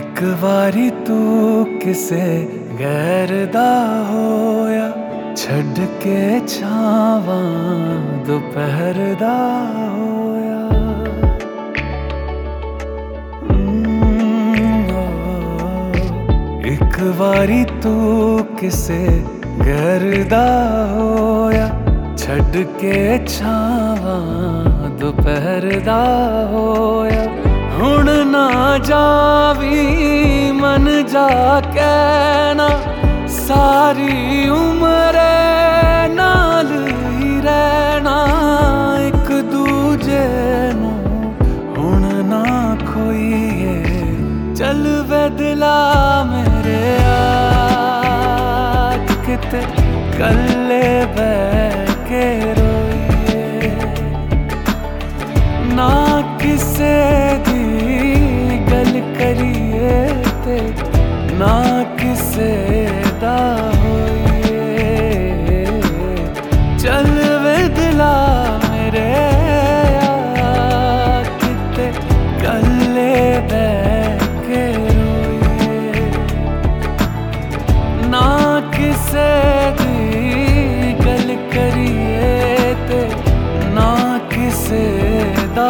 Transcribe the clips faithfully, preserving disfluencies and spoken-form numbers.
एक वारी तू किसे गैर दा होया, छड़ के छावां दोपहर दा होया। एक वारी तू किसे गैर दा होया, छड़ के छावां दोपहर दा होया। हुण ना जावी मन जा कहना, सारी उम्र नाल ही रहना। एक दूजे नू हुण ना खोईए, चल वे दिला मेरे आज किते कल्ले बैठ के रोईए। ना किसे दी गल करिए ते ना किसे दा होइए। चल वे दिला मेरे यार किते कल्ले बैठ के रोइए। ना किसे दी गल करिए ते ना किसे दा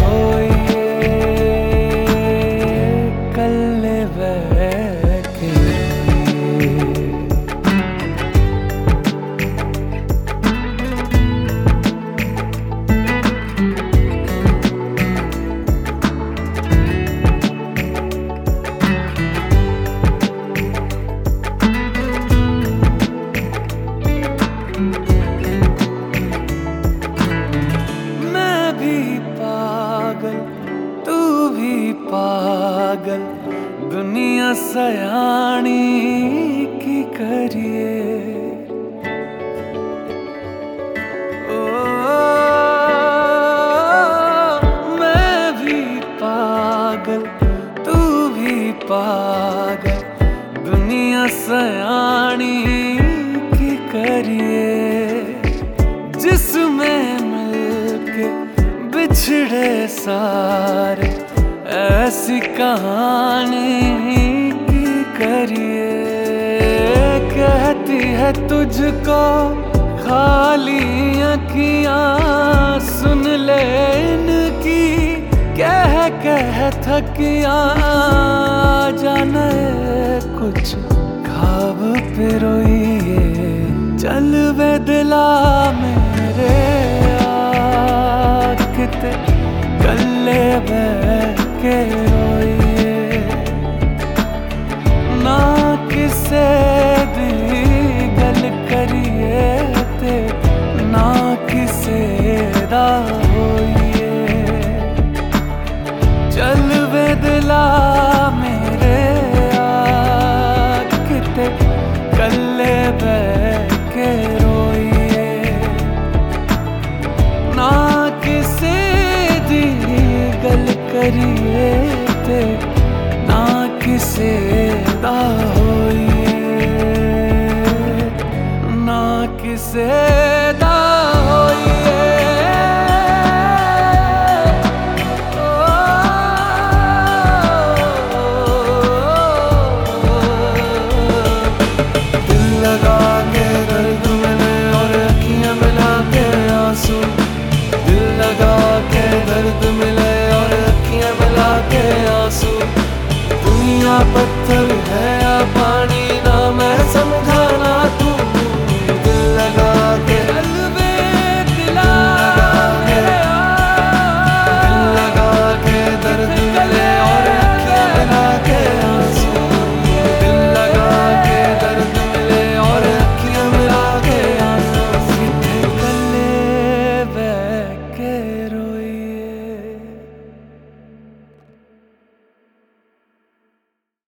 तू भी पागल, दुनिया सयानी की करिए। ओ, मैं भी पागल तू भी पागल, दुनिया सयानी की करिए। जिसमें मिलके बिछड़े सारे, ऐसी कहानी की करिए। कहती है तुझको खाली अखियां, सुन ले इनकी कह कह थकियां। जाने कुछ ख्वाब पे रोइए, चल वे दिला मेरे आज किते कल्ले बैठ के रोइए। ना किसे दी गल करिए ते ना किसे दा होइए। चल वे दिला मेरे आज किते कल्ले बैठ के रोइए। ना किसे दी गल करिए ते ना किसे दा होइए। ना किसे दा होइए। दिल लगा के दर्द मिले और अखियां मिला के आंसू, दिल लगा के दर्द मिले और अखियां मिला के आंसू। दुनिया पत्थर